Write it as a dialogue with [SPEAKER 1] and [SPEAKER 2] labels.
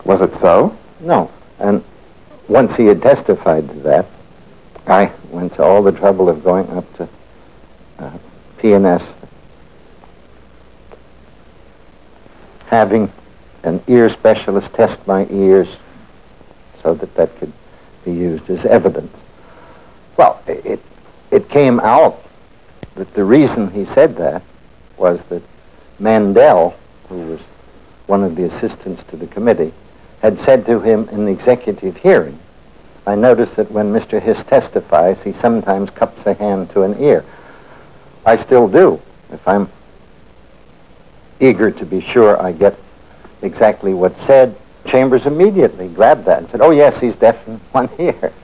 [SPEAKER 1] Was it so?
[SPEAKER 2] No. And once he had testified to that, I went to all the trouble of going up to P&S, having an ear specialist test my ears so that that could be used as evidence. Well, it came out that the reason he said that was that Mandel, who was one of the assistants to the committee, had said to him in the executive hearing, I noticed that when Mr. Hiss testifies, he sometimes cups a hand to an ear. I still do. If I'm eager to be sure I get exactly what's said, Chambers immediately grabbed that and said, oh yes, he's deaf in one ear.